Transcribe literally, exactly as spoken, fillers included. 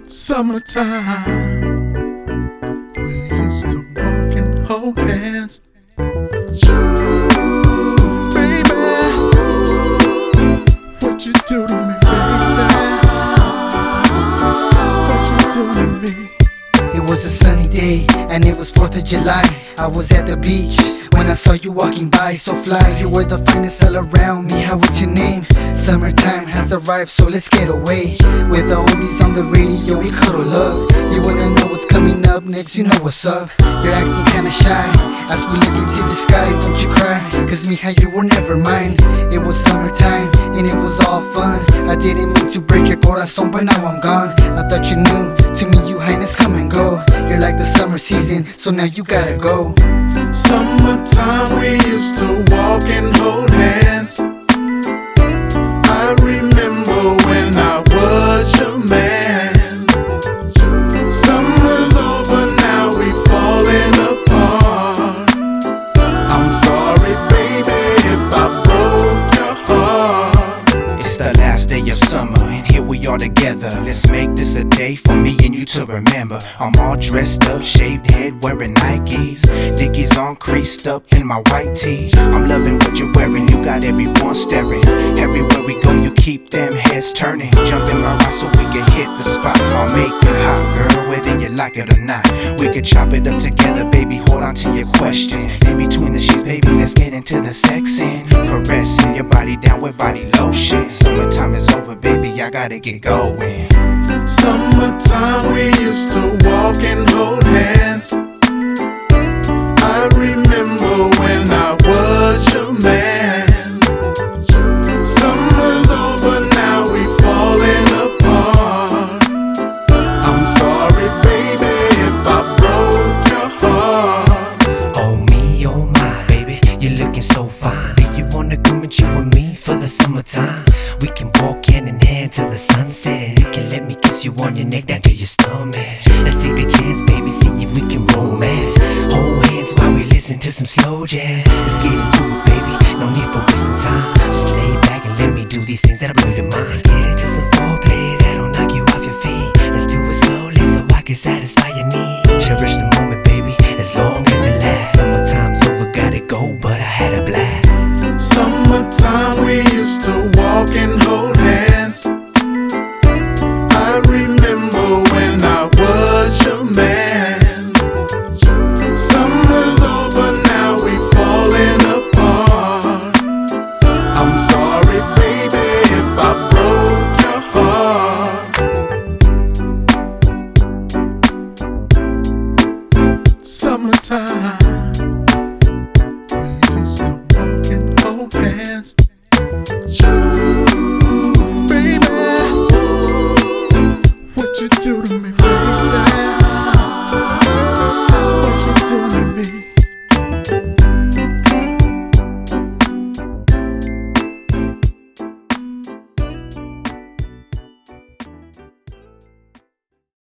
Summertime, we used to walk and hold hands. Ooh, baby, what you do to me, baby? What you do to me? It was a sunny day, and it was fourth of July. I was at the beach when I saw you walking by, so fly. You were the finest all around me. How was your name? Summertime has arrived, so let's get away. With the oldies on the radio, we cuddle up. You wanna know what's coming up next, you know what's up. You're acting kinda shy as we look into the sky. Don't you cry, cause me and you were never mine. It was summertime, and it was all fun. I didn't mean to break your corazón, but now I'm gone. I thought you knew, to me you highness come and go. You're like the summer season, so now you gotta go. Summertime, we used to walk and hold hands. I remember when I was your man. Summer's over, now we falling apart. I'm sorry, baby, if I broke your heart. It's the last day of summer, and here we are together. Let's make this a day for me and you to remember. I'm all dressed up, shaved head, wearing Nikes, Dickies on, creased up in my white tee. I'm loving what you're wearing, you got everyone staring. Everywhere we go, you keep them heads turning. Jump in my ride so we can hit the spot. I'll make it hot, girl, whether you like it or not. We could chop it up together, baby, hold on to your questions. In between the sheets, baby, let's get into the sexing. Caressing your body down with body lotion. Summertime is over, baby, I gotta get going. Summertime, we used to walk and hold hands. I remember when I was your man. Summer's over, now we falling apart. I'm sorry, baby, if I broke your heart. Oh me, oh my, baby, you're looking so fine. Do you wanna come and chill with me for the summertime? We can walk hand in hand till the sunset. You can let me kiss you on your neck down to your stomach. Let's take a chance, baby, see if we can romance. Hold hands while we listen to some slow jams. Let's get into it, baby, no need for wasting time. Just lay back and let me do these things that'll blow your mind. Let's get into some foreplay that'll knock you off your feet. Let's do it slowly so I can satisfy your needs. Cherish the moment, baby, as long as it lasts. Summertime's over, gotta go, but I had a blast. Summertime, we used to walk and hold hands. I remember when I was your man. Summer's over, now we falling apart. I'm sorry, baby, if I broke your heart. Summertime, we used to walk and hold hands. Ooh, baby, what you do to me?